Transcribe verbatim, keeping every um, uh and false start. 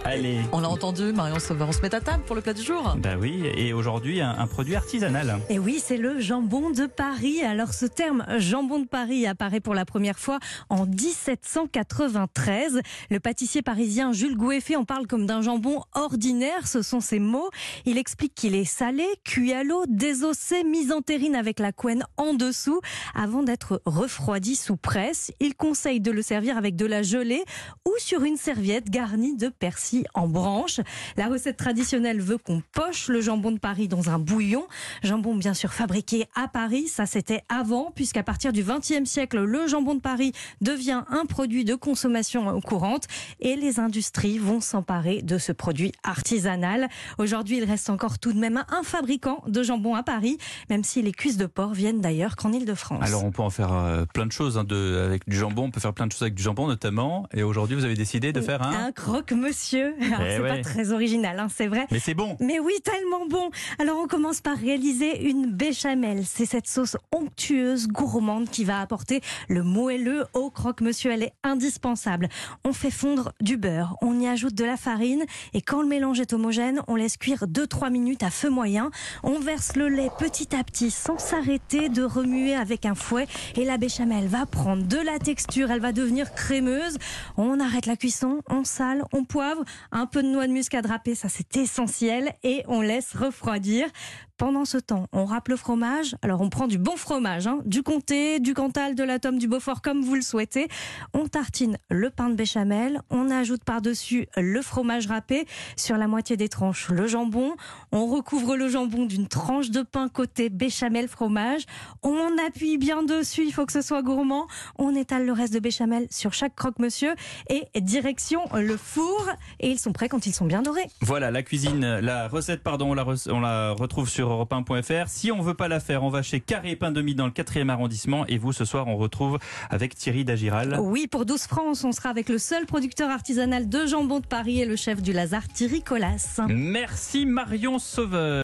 Allez. On l'a entendu, Marion Sauveur, on se met à table pour le plat du jour. Bah oui, et aujourd'hui, un, un produit artisanal. Et oui, c'est le jambon de Paris. Alors ce terme jambon de Paris apparaît pour la première fois en dix-sept cent quatre-vingt-treize. Le pâtissier parisien Jules Goueffet en parle comme d'un jambon ordinaire, ce sont ses mots. Il explique qu'il est salé, cuit à l'eau, désossé, mis en terrine avec la couenne en dessous avant d'être refroidi sous presse. Il conseille de le servir avec de la gelée ou sur une serviette garnie de persil en branche. La recette traditionnelle veut qu'on poche le jambon de Paris dans un bouillon. Jambon bien sûr fabriqué à Paris, ça c'était avant, puisqu'à partir du vingtième siècle, le jambon de Paris devient un produit de consommation courante et les industries vont s'emparer de ce produit artisanal. Aujourd'hui, il reste encore tout de même un fabricant de jambon à Paris, même si les cuisses de porc viennent d'ailleurs qu'en Île-de-France. Alors on peut en faire euh, plein de choses hein, de, avec du jambon, on peut faire plein de choses avec du jambon notamment, et aujourd'hui vous avez décidé de faire un... Un croque-monsieur. Alors, Eh c'est ouais. pas très original, hein, c'est vrai. Mais c'est bon. Mais oui, tellement bon. Alors on commence par réaliser une béchamel. C'est cette sauce onctueuse, gourmande qui va apporter le moelleux au croque-monsieur. Elle est indispensable. On fait fondre du beurre, on y ajoute de la farine et quand le mélange est homogène, on laisse cuire deux à trois minutes à feu moyen. On verse le lait petit à petit sans s'arrêter de remuer avec un fouet et la béchamel va prendre de la texture, elle va devenir crémeuse. On arrête la cuisson, on sale, on poivre, un peu de noix de muscade râpée, ça c'est essentiel, et on laisse refroidir. Pendant ce temps, on râpe le fromage. Alors on prend du bon fromage, hein, du comté, du cantal, de la tome, du beaufort, comme vous le souhaitez. On tartine le pain de béchamel, on ajoute par-dessus le fromage râpé, sur la moitié des tranches le jambon. On recouvre le jambon d'une tranche de pain côté béchamel fromage. On appuie bien dessus, il faut que ce soit gourmand. On étale le reste de béchamel sur chaque croque-monsieur et direction le four. Et ils sont prêts quand ils sont bien dorés. Voilà, la cuisine, la recette, pardon, on la, re- on la retrouve sur europe un point f r. Si on veut pas la faire, on va chez Carré Pain de Mie dans le quatrième arrondissement. Et vous, ce soir, on retrouve avec Thierry Dagiral. Oui, pour douze francs, on sera avec le seul producteur artisanal de jambon de Paris et le chef du Lazare, Thierry Collas. Merci Marion Sauveur.